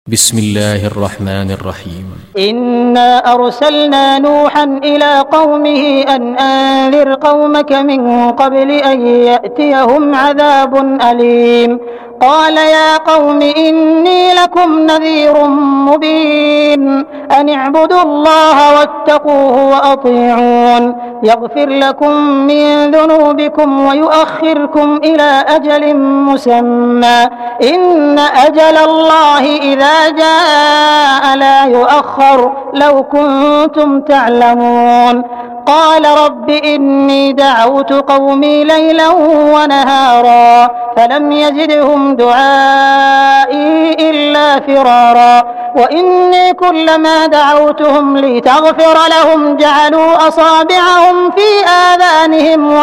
بسم الله الرحمن الرحيم. إنا أرسلنا نوحا إلى قومه أن أنذر قومك من قبل أن يأتيهم عذاب أليم. قال يا قوم إني لكم نذير مبين أن اعبدوا الله واتقوه وأطيعون يغفر لكم من ذنوبكم ويؤخركم إلى أجل مسمى إن أجل الله إذا جاء لا يؤخر لو كنتم تعلمون. قال رب إني دعوت قومي ليلا ونهارا فلم يزدهم دعائي إلا فرارا وإني كلما دعوتهم لتغفر لهم جعلوا أصابعهم في آذانهم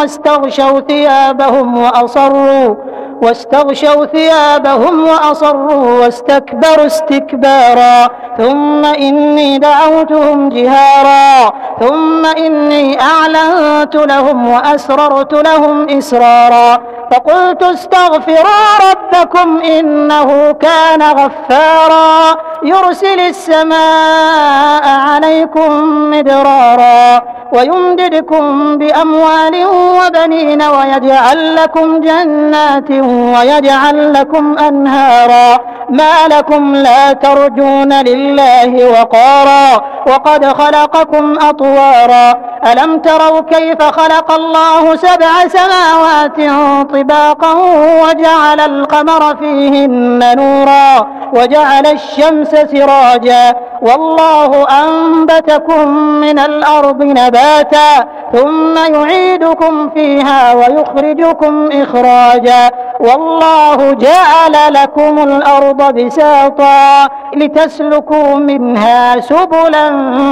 واستغشوا ثيابهم وأصروا واستكبروا استكبارا ثم إني دعوتهم جهارا ثم إني أعلنت لهم وأسررت لهم إسرارا فقلت استغفروا ربكم إنه كان غفارا يرسل السماء عليكم مدرارا ويمددكم بأموال وبنين ويجعل لكم جنات ويجعل لكم أنهارا ما لكم لا ترجون لله وقارا وقد خلقكم أطوارا ألم تروا كيف خلق الله 7 سماوات طباقا وجعل القمر فيهن نورا وجعل الشمس سراجا والله أنبتكم من الأرض نباتا ثم يعيدكم فيها ويخرجكم إخراجا والله جعل لكم الأرض بساطا لتسلكوا منها سبلا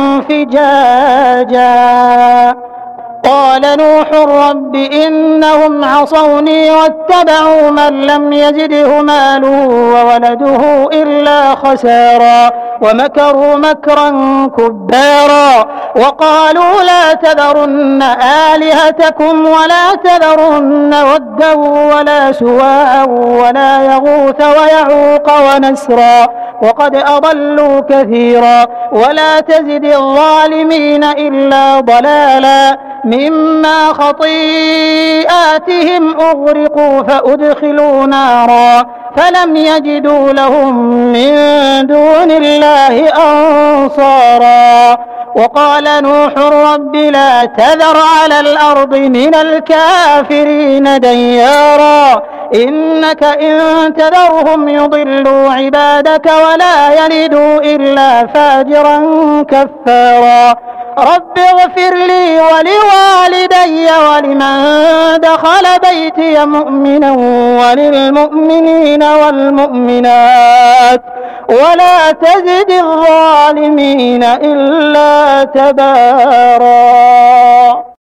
فجاجا. قال نوح رب إنهم عصوني واتبعوا من لم يزده ماله وولده إلا خسارا ومكروا مكرا كبارا وقالوا لا تذرن آلهتكم ولا تذرن ودا ولا سواعا ولا يغوث ويعوق ونسرا وقد أضلوا كثيرا ولا تزد الظالمين إلا ضلالا مما خطيئاتهم أغرقوا فأدخلوا نارا فلم يجدوا لهم من دون الله أنصارا. وقال نوح رب لا تذر على الأرض من الكافرين ديارا إنك إن تذرهم يضلوا عبادك ولا يلدوا إلا فاجرا كفارا. رب اغفر لي ولوالدي ولمن دخل بيتي مؤمنا وللمؤمنين والمؤمنات ولا تزد الظالمين إلا تبارا.